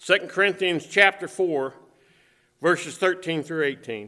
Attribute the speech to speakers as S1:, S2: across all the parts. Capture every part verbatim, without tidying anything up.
S1: Second Corinthians chapter four, verses thirteen through eighteen.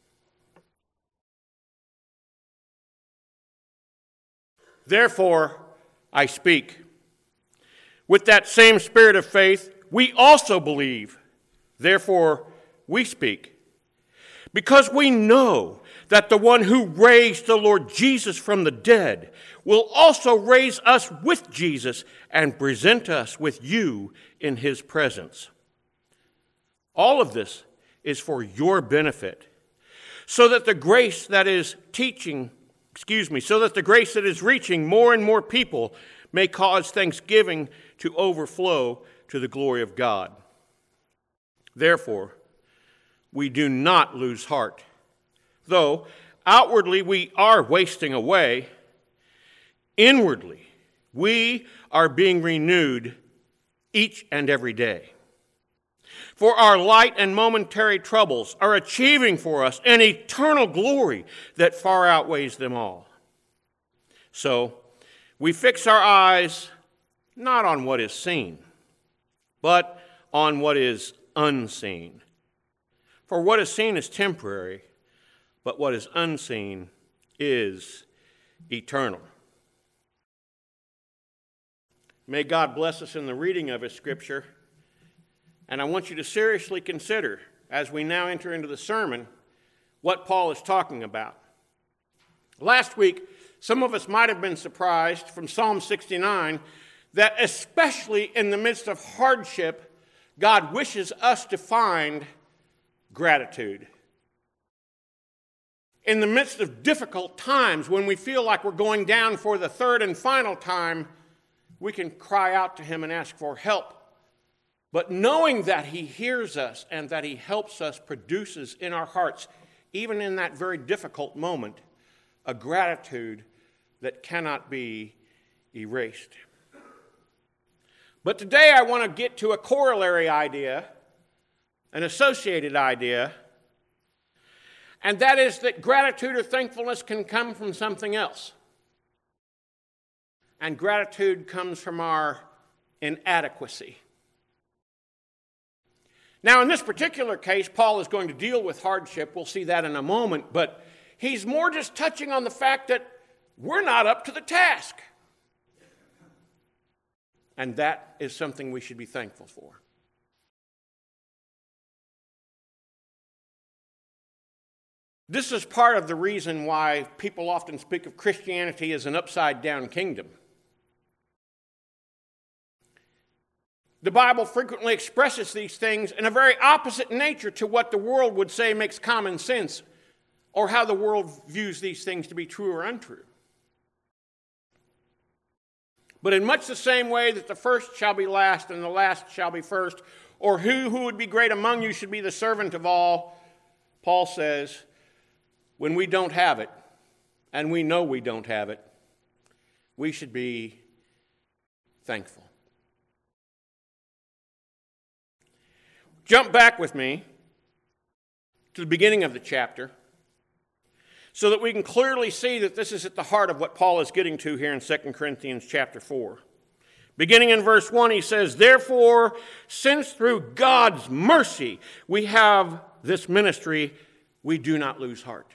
S1: Therefore, I speak. With that same spirit of faith, we also believe. Therefore, we speak. Because we know that the one who raised the Lord Jesus from the dead will also raise us with Jesus and present us with you in his presence. All of this is for your benefit, so that the grace that is teaching, excuse me, so that the grace that is reaching more and more people may cause thanksgiving to overflow to the glory of God. Therefore, we do not lose heart. Though outwardly we are wasting away, inwardly we are being renewed each and every day. For our light and momentary troubles are achieving for us an eternal glory that far outweighs them all. So we fix our eyes not on what is seen, but on what is unseen. For what is seen is temporary, but what is unseen is eternal. May God bless us in the reading of his scripture. And I want you to seriously consider, as we now enter into the sermon, what Paul is talking about. Last week, some of us might have been surprised from Psalm sixty-nine that especially in the midst of hardship, God wishes us to find gratitude. In the midst of difficult times, when we feel like we're going down for the third and final time, we can cry out to him and ask for help. But knowing that he hears us and that he helps us produces in our hearts, even in that very difficult moment, a gratitude that cannot be erased. But today I want to get to a corollary idea, an associated idea, and that is that gratitude or thankfulness can come from something else. And gratitude comes from our inadequacy. Now, in this particular case, Paul is going to deal with hardship. We'll see that in a moment. But he's more just touching on the fact that we're not up to the task. And that is something we should be thankful for. This is part of the reason why people often speak of Christianity as an upside-down kingdom. The Bible frequently expresses these things in a very opposite nature to what the world would say makes common sense, or how the world views these things to be true or untrue. But in much the same way that the first shall be last and the last shall be first, or who who would be great among you should be the servant of all, Paul says, when we don't have it, and we know we don't have it, we should be thankful. Jump back with me to the beginning of the chapter so that we can clearly see that this is at the heart of what Paul is getting to here in Second Corinthians chapter four. Beginning in verse one, he says, "Therefore, since through God's mercy we have this ministry, we do not lose heart."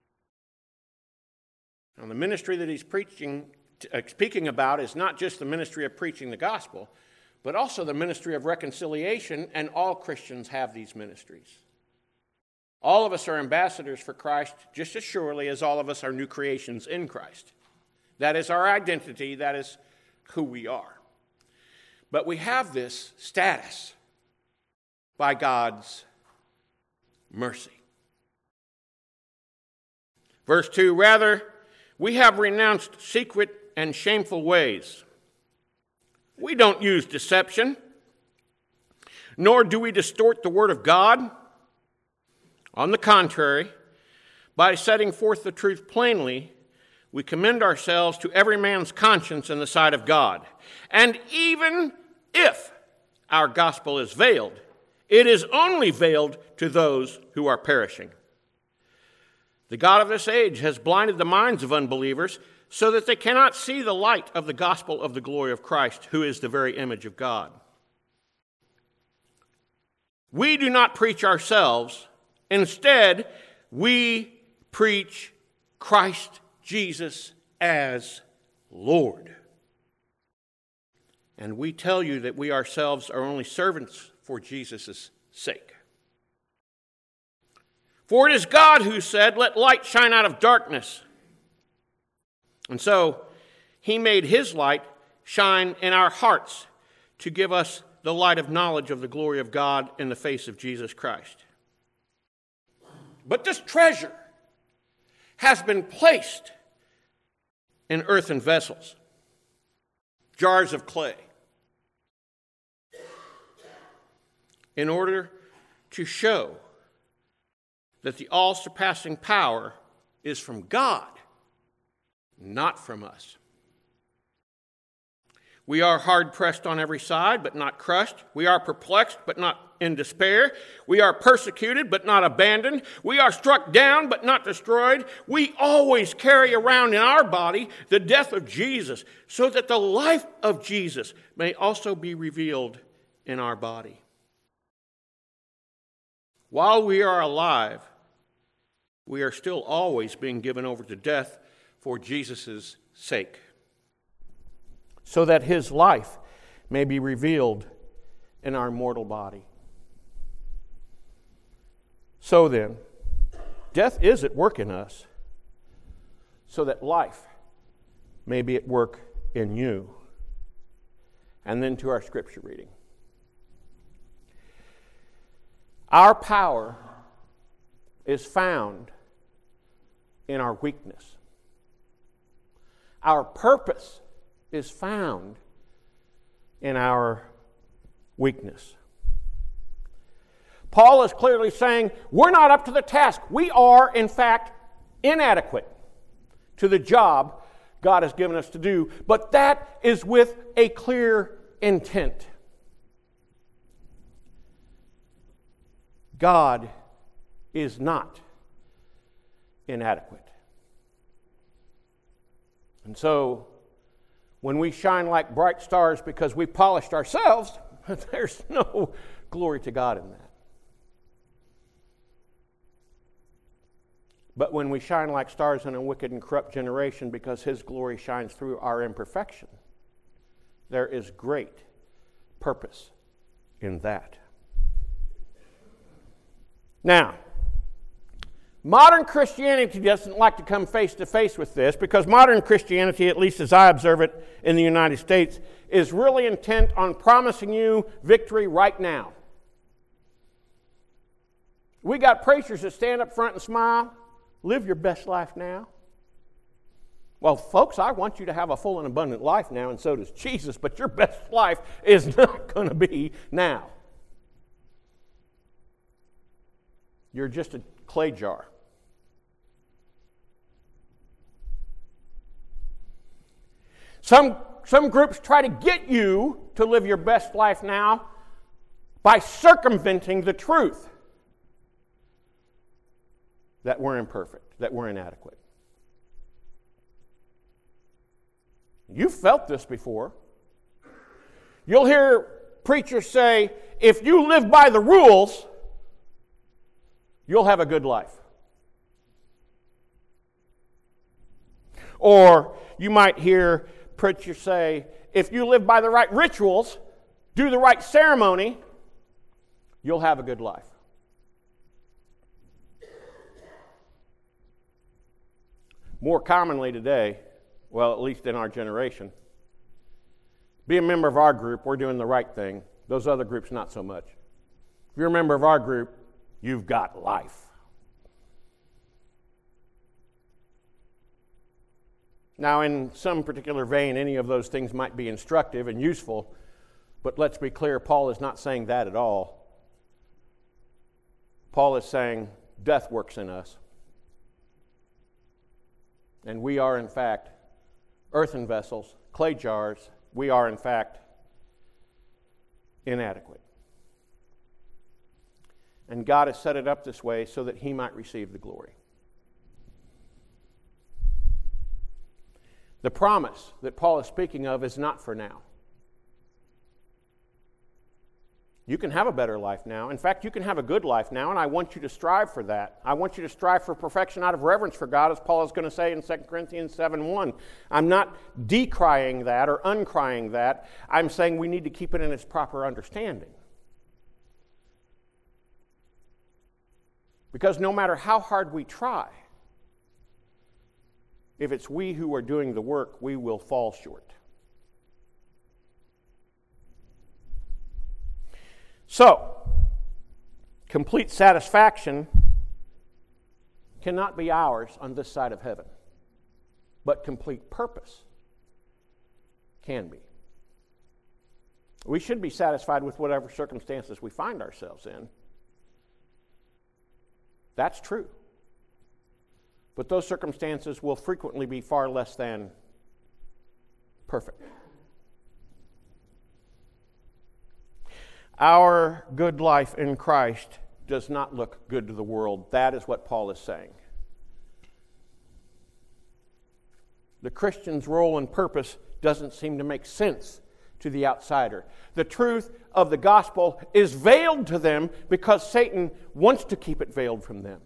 S1: Now, the ministry that he's preaching, uh, speaking about is not just the ministry of preaching the gospel, but also the ministry of reconciliation, and all Christians have these ministries. All of us are ambassadors for Christ just as surely as all of us are new creations in Christ. That is our identity. That is who we are. But we have this status by God's mercy. Verse two, "Rather, we have renounced secret and shameful ways. We don't use deception, nor do we distort the word of God. On the contrary, by setting forth the truth plainly, we commend ourselves to every man's conscience in the sight of God. And even if our gospel is veiled, it is only veiled to those who are perishing. The God of this age has blinded the minds of unbelievers so that they cannot see the light of the gospel of the glory of Christ, who is the very image of God. We do not preach ourselves. Instead, we preach Christ Jesus as Lord. And we tell you that we ourselves are only servants for Jesus' sake. For it is God who said, "Let light shine out of darkness." And so, he made his light shine in our hearts to give us the light of knowledge of the glory of God in the face of Jesus Christ. But this treasure has been placed in earthen vessels, jars of clay, in order to show that the all-surpassing power is from God, not from us. We are hard-pressed on every side, but not crushed. We are perplexed, but not in despair. We are persecuted, but not abandoned. We are struck down, but not destroyed. We always carry around in our body the death of Jesus, so that the life of Jesus may also be revealed in our body. While we are alive, we are still always being given over to death for Jesus' sake, so that his life may be revealed in our mortal body. So then, death is at work in us, so that life may be at work in you. And then to our scripture reading. Our power is found in our weakness. Our purpose is found in our weakness. Paul is clearly saying we're not up to the task. We are, in fact, inadequate to the job God has given us to do, but that is with a clear intent. God is not inadequate. And so, when we shine like bright stars because we polished ourselves, there's no glory to God in that. But when we shine like stars in a wicked and corrupt generation because his glory shines through our imperfection, there is great purpose in that. Now, modern Christianity doesn't like to come face to face with this because modern Christianity, at least as I observe it in the United States, is really intent on promising you victory right now. We got preachers that stand up front and smile. Live your best life now. Well, folks, I want you to have a full and abundant life now, and so does Jesus, but your best life is not going to be now. You're just a clay jar. Some, some groups try to get you to live your best life now by circumventing the truth that we're imperfect, that we're inadequate. You've felt this before. You'll hear preachers say, if you live by the rules, you'll have a good life. Or you might hear preachers say, if you live by the right rituals, do the right ceremony, you'll have a good life. More commonly today, well, at least in our generation, be a member of our group, we're doing the right thing. Those other groups, not so much. If you're a member of our group, you've got life. Now, in some particular vein, any of those things might be instructive and useful, but let's be clear, Paul is not saying that at all. Paul is saying death works in us. And we are, in fact, earthen vessels, clay jars. We are, in fact, inadequate. And God has set it up this way so that he might receive the glory. The promise that Paul is speaking of is not for now. You can have a better life now. In fact, you can have a good life now, and I want you to strive for that. I want you to strive for perfection out of reverence for God, as Paul is going to say in Second Corinthians seven one. I'm not decrying that or uncrying that. I'm saying we need to keep it in its proper understanding. Because no matter how hard we try, if it's we who are doing the work, we will fall short. So, complete satisfaction cannot be ours on this side of heaven, but complete purpose can be. We should be satisfied with whatever circumstances we find ourselves in. That's true. But those circumstances will frequently be far less than perfect. Our good life in Christ does not look good to the world. That is what Paul is saying. The Christian's role and purpose doesn't seem to make sense to the outsider. The truth of the gospel is veiled to them because Satan wants to keep it veiled from them.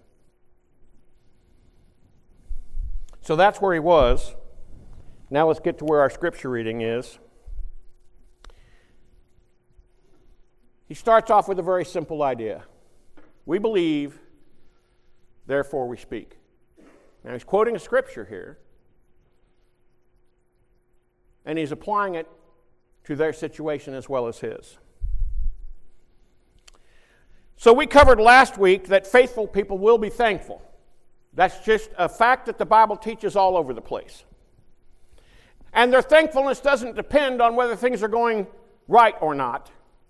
S1: So that's where he was. Now let's get to where our scripture reading is. He starts off with a very simple idea. We believe, therefore we speak. Now he's quoting a scripture here, and he's applying it to their situation as well as his. So we covered last week that faithful people will be thankful. That's just a fact that the Bible teaches all over the place. And their thankfulness doesn't depend on whether things are going right or not.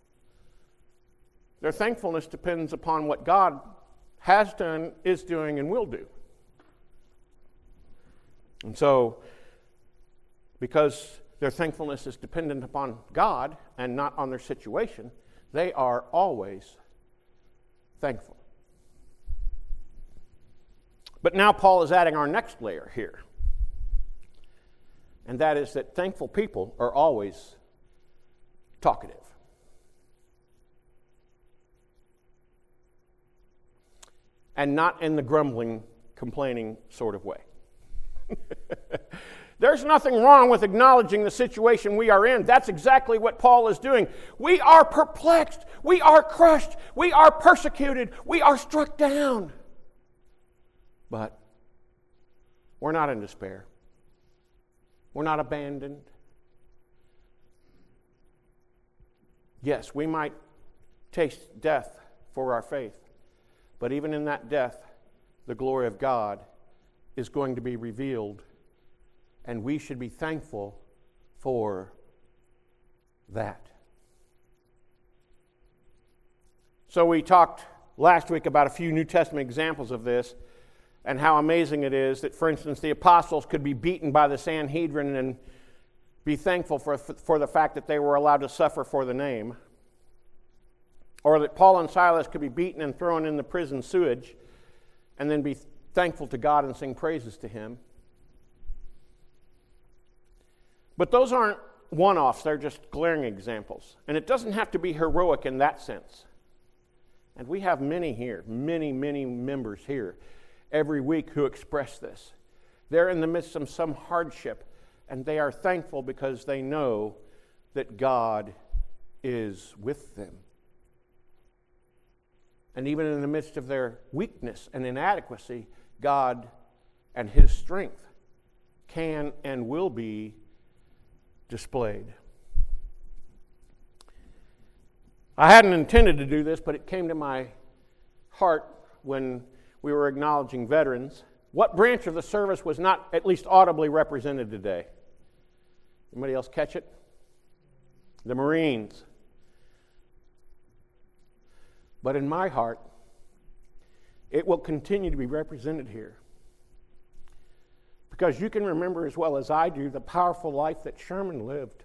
S1: Their thankfulness depends upon what God has done, is doing, and will do. And so, because their thankfulness is dependent upon God and not on their situation, they are always thankful. But now Paul is adding our next layer here. And that is that thankful people are always talkative. And not in the grumbling, complaining sort of way. There's nothing wrong with acknowledging the situation we are in. That's exactly what Paul is doing. We are perplexed. We are crushed. We are persecuted. We are struck down. But we're not in despair. We're not abandoned. Yes, we might taste death for our faith. But even in that death, the glory of God is going to be revealed, and we should be thankful for that. So we talked last week about a few New Testament examples of this and how amazing it is that, for instance, the apostles could be beaten by the Sanhedrin and be thankful for, for the fact that they were allowed to suffer for the name. Or that Paul and Silas could be beaten and thrown in the prison sewage and then be thankful to God and sing praises to Him. But those aren't one-offs, they're just glaring examples. And it doesn't have to be heroic in that sense. And we have many here, many, many members here every week who express this. They're in the midst of some hardship, and they are thankful because they know that God is with them. And even in the midst of their weakness and inadequacy, God and His strength can and will be displayed. I hadn't intended to do this, but it came to my heart when we were acknowledging veterans. What branch of the service was not at least audibly represented today? Anybody else catch it? The Marines. But in my heart, it will continue to be represented here. Because you can remember as well as I do the powerful life that Sherman lived.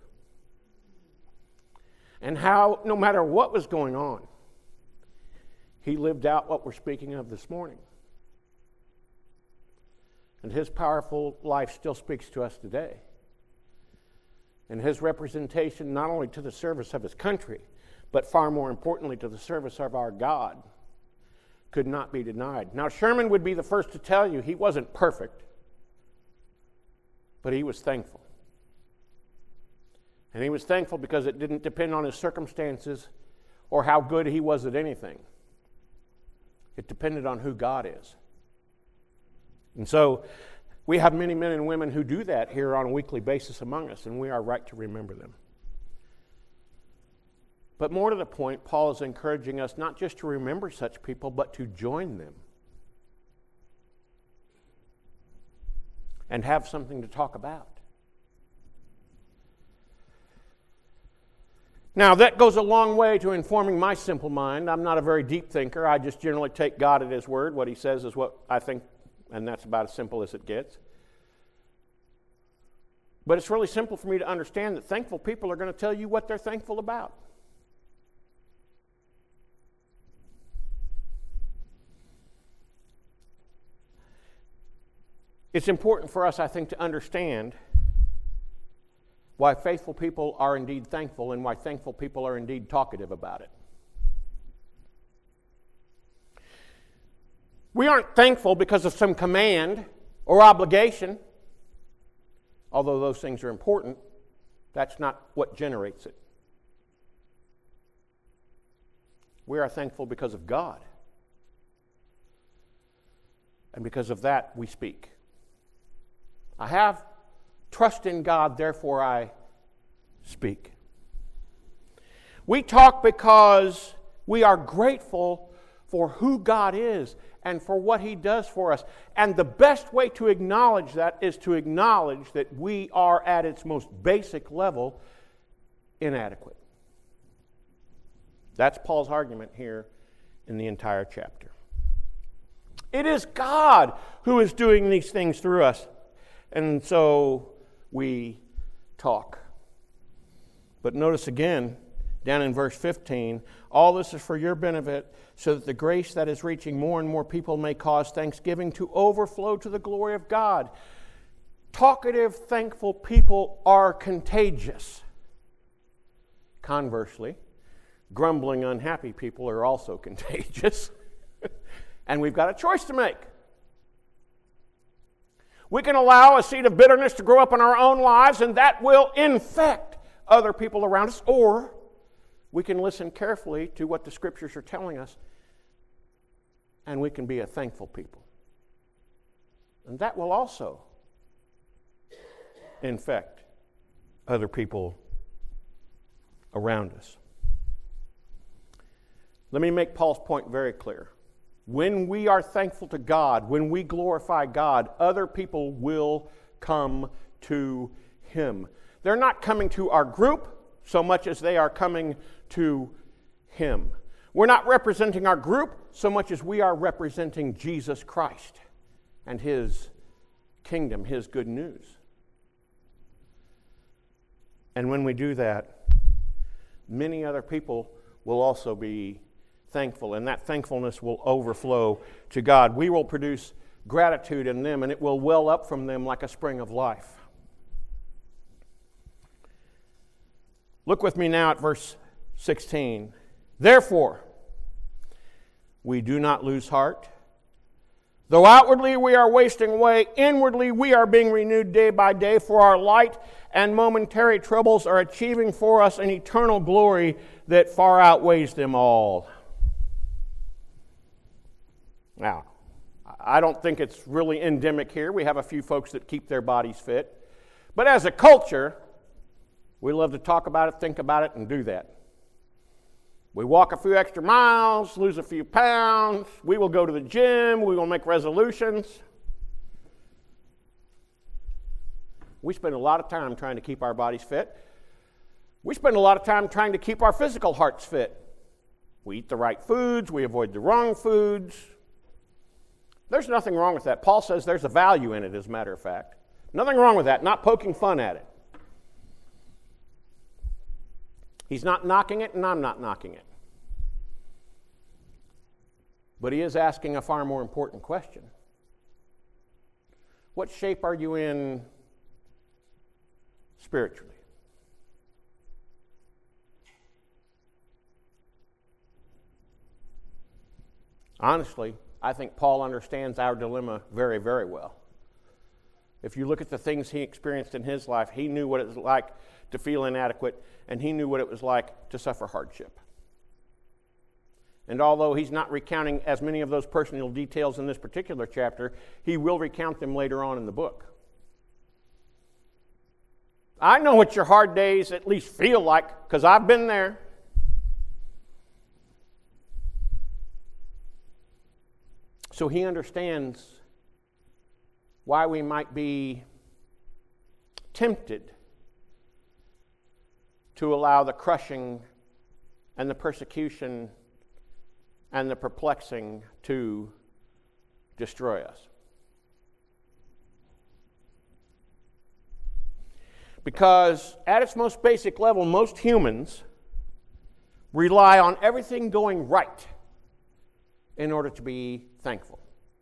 S1: And how, no matter what was going on, he lived out what we're speaking of this morning. And his powerful life still speaks to us today. And his representation not only to the service of his country, but far more importantly to the service of our God, could not be denied. Now, Sherman would be the first to tell you he wasn't perfect, but he was thankful. And he was thankful because it didn't depend on his circumstances or how good he was at anything. It depended on who God is. And so we have many men and women who do that here on a weekly basis among us, and we are right to remember them. But more to the point, Paul is encouraging us not just to remember such people, but to join them and have something to talk about. Now, that goes a long way to informing my simple mind. I'm not a very deep thinker. I just generally take God at His word. What He says is what I think, and that's about as simple as it gets. But it's really simple for me to understand that thankful people are going to tell you what they're thankful about. It's important for us, I think, to understand why faithful people are indeed thankful and why thankful people are indeed talkative about it. We aren't thankful because of some command or obligation, although those things are important. That's not what generates it. We are thankful because of God. And because of that, we speak. I have trust in God, therefore I speak. We talk because we are grateful for who God is and for what He does for us. And the best way to acknowledge that is to acknowledge that we are at its most basic level inadequate. That's Paul's argument here in the entire chapter. It is God who is doing these things through us. And so we talk. But notice again, down in verse fifteen, all this is for your benefit, so that the grace that is reaching more and more people may cause thanksgiving to overflow to the glory of God. Talkative, thankful people are contagious. Conversely, grumbling, unhappy people are also contagious. And we've got a choice to make. We can allow a seed of bitterness to grow up in our own lives, and that will infect other people around us, or we can listen carefully to what the Scriptures are telling us, and we can be a thankful people. And that will also infect other people around us. Let me make Paul's point very clear. When we are thankful to God, when we glorify God, other people will come to Him. They're not coming to our group so much as they are coming to Him. We're not representing our group so much as we are representing Jesus Christ and His kingdom, His good news. And when we do that, many other people will also be thankful, and that thankfulness will overflow to God. We will produce gratitude in them, and it will well up from them like a spring of life. Look with me now at verse sixteen. Therefore, we do not lose heart. Though outwardly we are wasting away, inwardly we are being renewed day by day, for our light and momentary troubles are achieving for us an eternal glory that far outweighs them all. Now, I don't think it's really endemic here. We have a few folks that keep their bodies fit. But as a culture, we love to talk about it, think about it, and do that. We walk a few extra miles, lose a few pounds. We will go to the gym. We will make resolutions. We spend a lot of time trying to keep our bodies fit. We spend a lot of time trying to keep our physical hearts fit. We eat the right foods. We avoid the wrong foods. There's nothing wrong with that. Paul says there's a value in it, as a matter of fact. Nothing wrong with that, not poking fun at it. He's not knocking it, and I'm not knocking it. But he is asking a far more important question. What shape are you in spiritually? Honestly, I think Paul understands our dilemma very, very well. If you look at the things he experienced in his life, he knew what it was like to feel inadequate, and he knew what it was like to suffer hardship. And although he's not recounting as many of those personal details in this particular chapter, he will recount them later on in the book. I know what your hard days at least feel like, because I've been there. So he understands why we might be tempted to allow the crushing and the persecution and the perplexing to destroy us. Because at its most basic level, most humans rely on everything going right in order to be thankful.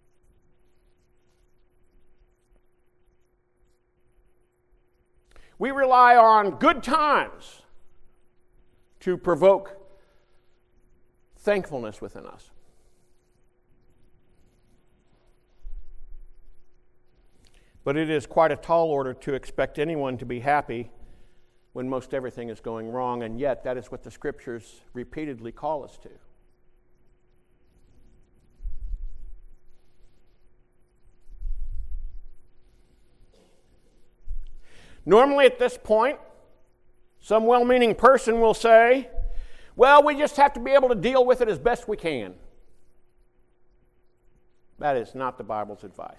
S1: We rely on good times to provoke thankfulness within us. But it is quite a tall order to expect anyone to be happy when most everything is going wrong, and yet that is what the Scriptures repeatedly call us to. Normally at this point, some well-meaning person will say, well, we just have to be able to deal with it as best we can. That is not the Bible's advice.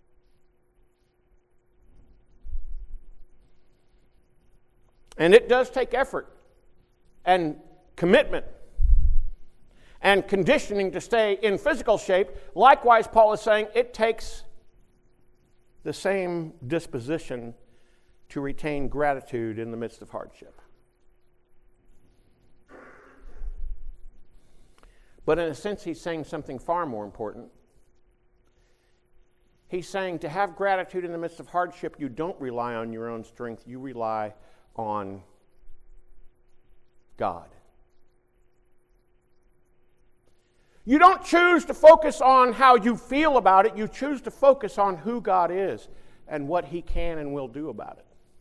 S1: And it does take effort and commitment and conditioning to stay in physical shape. Likewise, Paul is saying it takes the same disposition to retain gratitude in the midst of hardship. But in a sense, he's saying something far more important. He's saying to have gratitude in the midst of hardship, you don't rely on your own strength, you rely on God. You don't choose to focus on how you feel about it, you choose to focus on who God is and what He can and will do about it.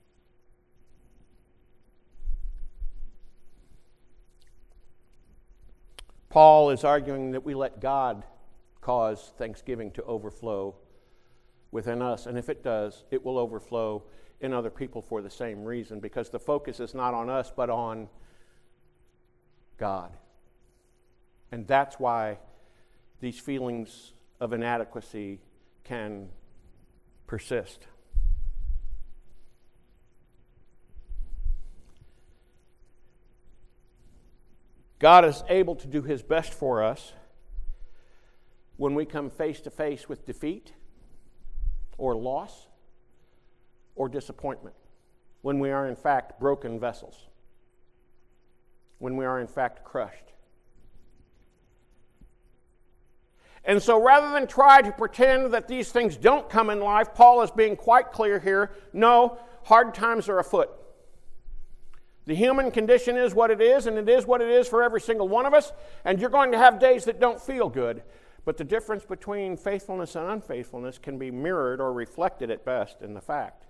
S1: Paul is arguing that we let God cause thanksgiving to overflow within us, and if it does, it will overflow in other people for the same reason, because the focus is not on us but on God. And that's why these feelings of inadequacy can persist. God is able to do His best for us when we come face to face with defeat or loss or disappointment, when we are in fact broken vessels, when we are in fact crushed. And so rather than try to pretend that these things don't come in life, Paul is being quite clear here. No, hard times are afoot. The human condition is what it is, and it is what it is for every single one of us, and you're going to have days that don't feel good. But the difference between faithfulness and unfaithfulness can be mirrored or reflected at best in the fact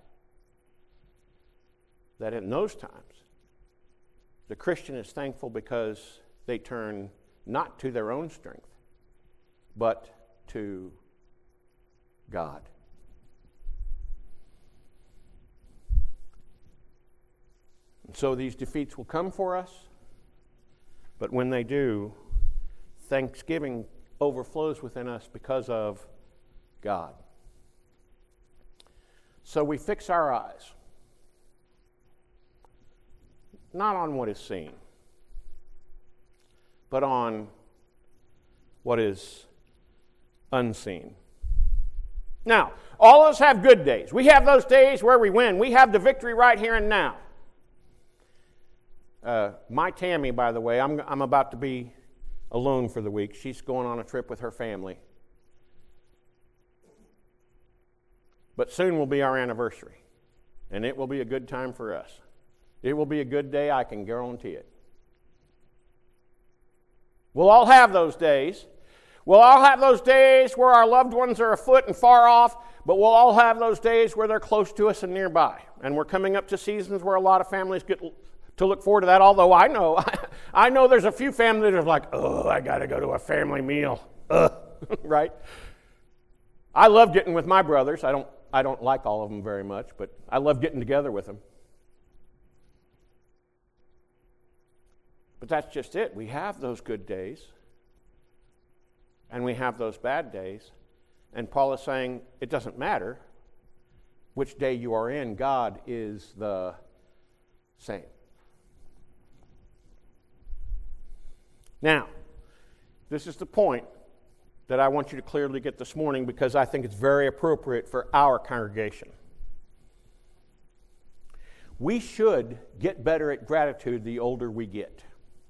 S1: that in those times, the Christian is thankful because they turn not to their own strength, but to God. And so these defeats will come for us, but when they do, thanksgiving overflows within us because of God. So we fix our eyes not on what is seen, but on what is unseen. Now, all of us have good days. We have those days where we win. We have the victory right here and now. Uh, my Tammy, by the way, I'm, I'm about to be alone for the week. She's going on a trip with her family. But soon will be our anniversary, and it will be a good time for us. It will be a good day, I can guarantee it. We'll all have those days We'll all have those days where our loved ones are afoot and far off, but we'll all have those days where they're close to us and nearby. And we're coming up to seasons where a lot of families get to look forward to that, although I know I know there's a few families that are like, oh, I got to go to a family meal. Ugh. Right? I love getting with my brothers. I don't I don't like all of them very much, but I love getting together with them. But that's just it. We have those good days, and we have those bad days. And Paul is saying it doesn't matter which day you are in, God is the same. Now, this is the point that I want you to clearly get this morning because I think it's very appropriate for our congregation. We should get better at gratitude the older we get.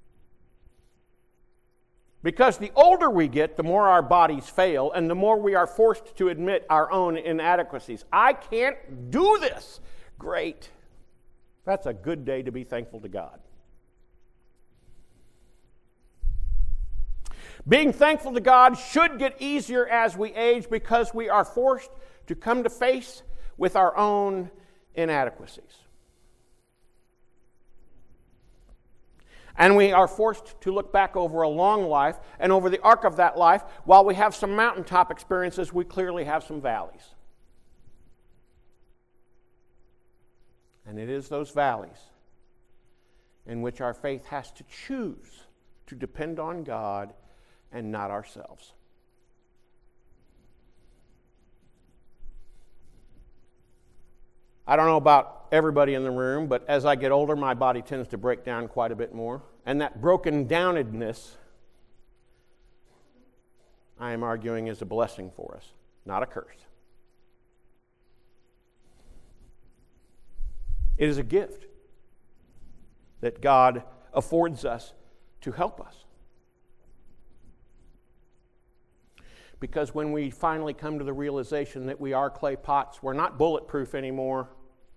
S1: Because the older we get, the more our bodies fail, and the more we are forced to admit our own inadequacies. I can't do this. Great. That's a good day to be thankful to God. Being thankful to God should get easier as we age because we are forced to come to face with our own inadequacies. And we are forced to look back over a long life, and over the arc of that life, while we have some mountaintop experiences, we clearly have some valleys. And it is those valleys in which our faith has to choose to depend on God and not ourselves. I don't know about everybody in the room, but as I get older, my body tends to break down quite a bit more. And that broken downedness, I am arguing, is a blessing for us, not a curse. It is a gift that God affords us to help us. Because when we finally come to the realization that we are clay pots, we're not bulletproof anymore.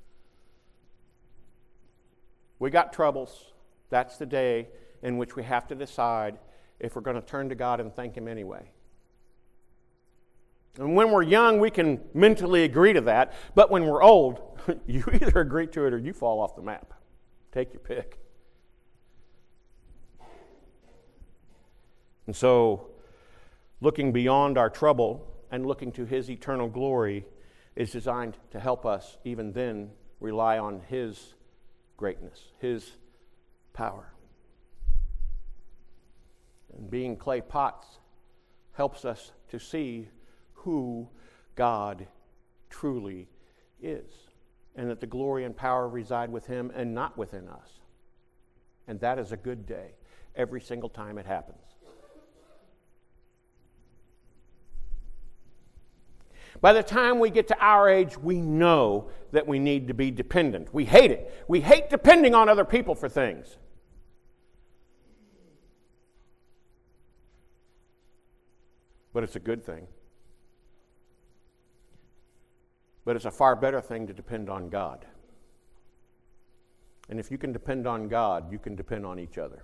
S1: We got troubles. That's the day in which we have to decide if we're going to turn to God and thank Him anyway. And when we're young, we can mentally agree to that. But when we're old, you either agree to it or you fall off the map. Take your pick. And so, looking beyond our trouble and looking to His eternal glory is designed to help us even then rely on His greatness, His power. And being clay pots helps us to see who God truly is, and that the glory and power reside with Him and not within us. And that is a good day every single time it happens. By the time we get to our age, we know that we need to be dependent. We hate it. We hate depending on other people for things. But it's a good thing. But it's a far better thing to depend on God. And if you can depend on God, you can depend on each other.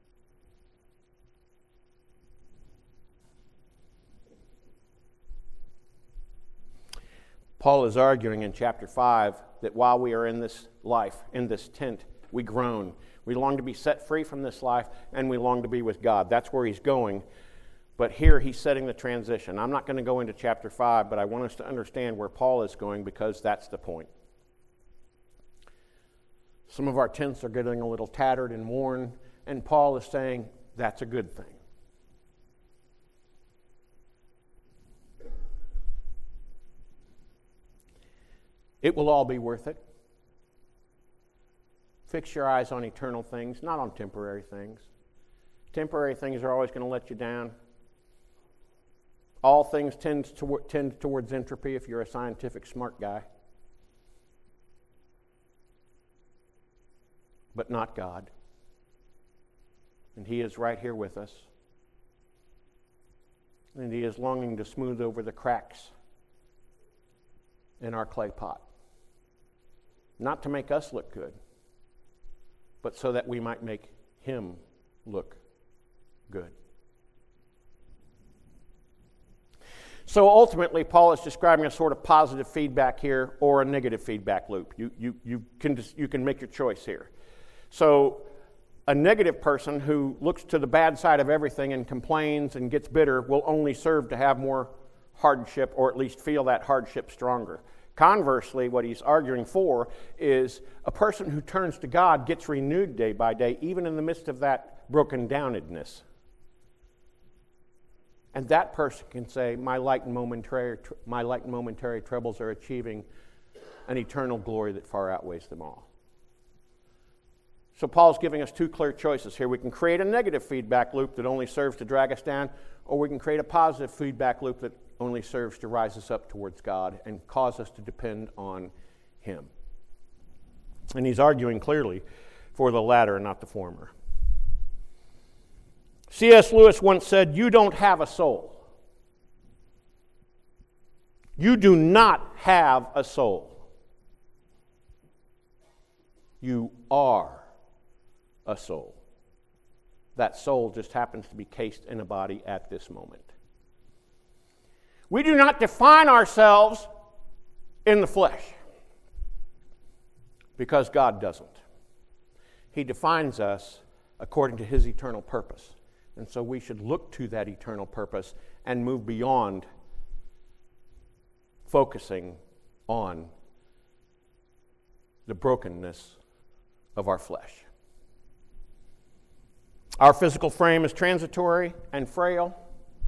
S1: Paul is arguing in chapter five that while we are in this life, in this tent, we groan. We long to be set free from this life, and we long to be with God. That's where he's going. But here he's setting the transition. I'm not going to go into chapter five, but I want us to understand where Paul is going because that's the point. Some of our tents are getting a little tattered and worn, and Paul is saying that's a good thing. It will all be worth it. Fix your eyes on eternal things, not on temporary things. Temporary things are always going to let you down. All things tend, to, tend towards entropy if you're a scientific smart guy. But not God. And He is right here with us. And He is longing to smooth over the cracks in our clay pot. Not to make us look good, but so that we might make Him look good. So ultimately, Paul is describing a sort of positive feedback here or a negative feedback loop. You, you, you, can, you can make your choice here. So a negative person who looks to the bad side of everything and complains and gets bitter will only serve to have more hardship, or at least feel that hardship stronger. Conversely, what he's arguing for is a person who turns to God gets renewed day by day, even in the midst of that broken downedness. And that person can say, my light and momentary, my light and momentary troubles are achieving an eternal glory that far outweighs them all. So Paul's giving us two clear choices here. We can create a negative feedback loop that only serves to drag us down, or we can create a positive feedback loop that only serves to rise us up towards God and cause us to depend on Him. And he's arguing clearly for the latter and not the former. C S Lewis once said, "You don't have a soul. You do not have a soul. You are a soul. That soul just happens to be cased in a body at this moment." We do not define ourselves in the flesh because God doesn't. He defines us according to His eternal purpose. And so we should look to that eternal purpose and move beyond focusing on the brokenness of our flesh. Our physical frame is transitory and frail,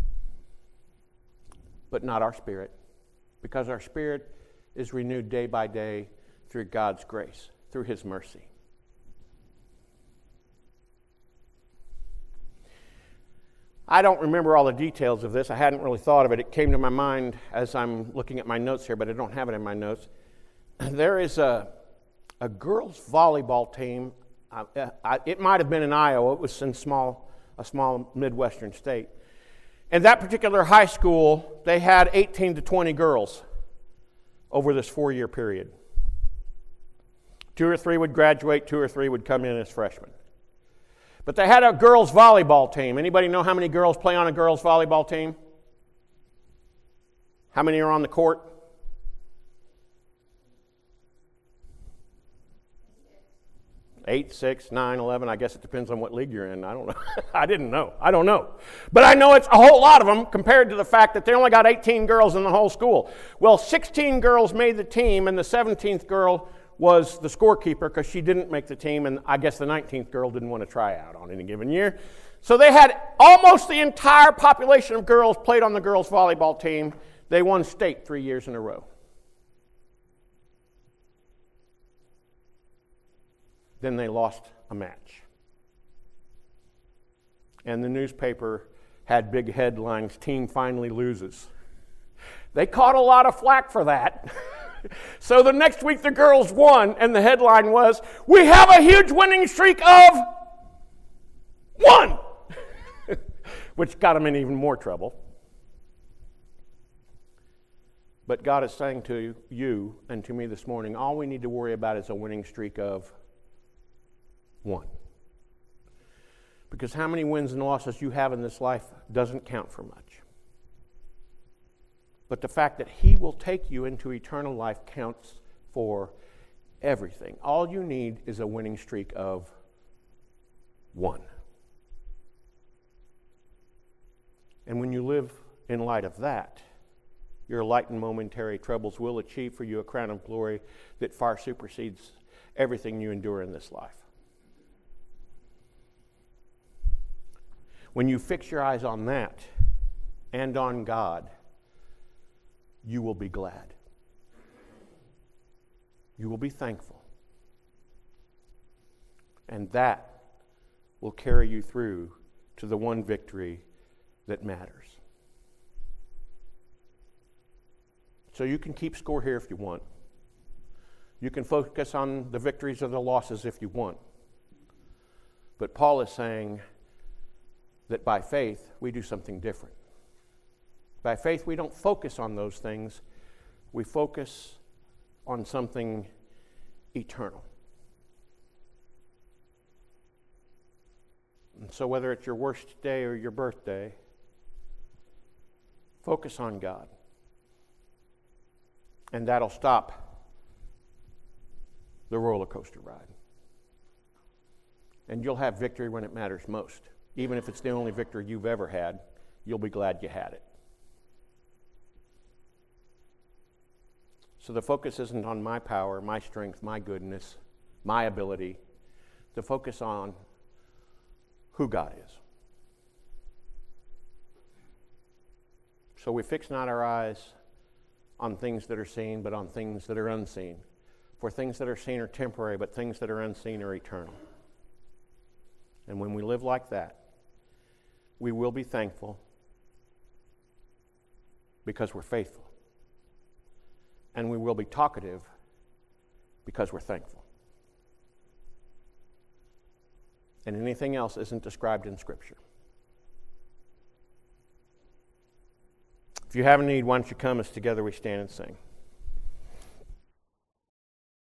S1: but not our spirit, because our spirit is renewed day by day through God's grace, through His mercy. I don't remember all the details of this. I hadn't really thought of it. It came to my mind as I'm looking at my notes here, but I don't have it in my notes. There is a, a girls' volleyball team. I, I, it might have been in Iowa. It was in small, a small Midwestern state. In that particular high school, they had eighteen to twenty girls over this four-year period. Two or three would graduate, two or three would come in as freshmen. But they had a girls' volleyball team. Anybody know how many girls play on a girls' volleyball team? How many are on the court? Eight, six, nine, eleven. I guess it depends on what league you're in. I don't know. I didn't know. I don't know. But I know it's a whole lot of them compared to the fact that they only got eighteen girls in the whole school. Well, sixteen girls made the team, and the seventeenth girl was the scorekeeper because she didn't make the team, and I guess the nineteenth girl didn't want to try out on any given year. So they had almost the entire population of girls played on the girls' volleyball team. They won state three years in a row. Then they lost a match. And the newspaper had big headlines, "Team finally loses." They caught a lot of flack for that. So the next week the girls won, and the headline was, "We have a huge winning streak of one," which got them in even more trouble. But God is saying to you and to me this morning, all we need to worry about is a winning streak of one. Because how many wins and losses you have in this life doesn't count for much. But the fact that He will take you into eternal life counts for everything. All you need is a winning streak of one. And when you live in light of that, your light and momentary troubles will achieve for you a crown of glory that far supersedes everything you endure in this life. When you fix your eyes on that and on God, you will be glad. You will be thankful. And that will carry you through to the one victory that matters. So you can keep score here if you want. You can focus on the victories or the losses if you want. But Paul is saying that by faith, we do something different. By faith, we don't focus on those things. We focus on something eternal. And so whether it's your worst day or your birthday, focus on God. And that'll stop the roller coaster ride. And you'll have victory when it matters most. Even if it's the only victory you've ever had, you'll be glad you had it. So the focus isn't on my power, my strength, my goodness, my ability. The focus on who God is. So we fix not our eyes on things that are seen, but on things that are unseen. For things that are seen are temporary, but things that are unseen are eternal. And when we live like that, we will be thankful because we're faithful. And we will be talkative because we're thankful. And anything else isn't described in Scripture. If you have a need, why don't you come as together we stand and sing.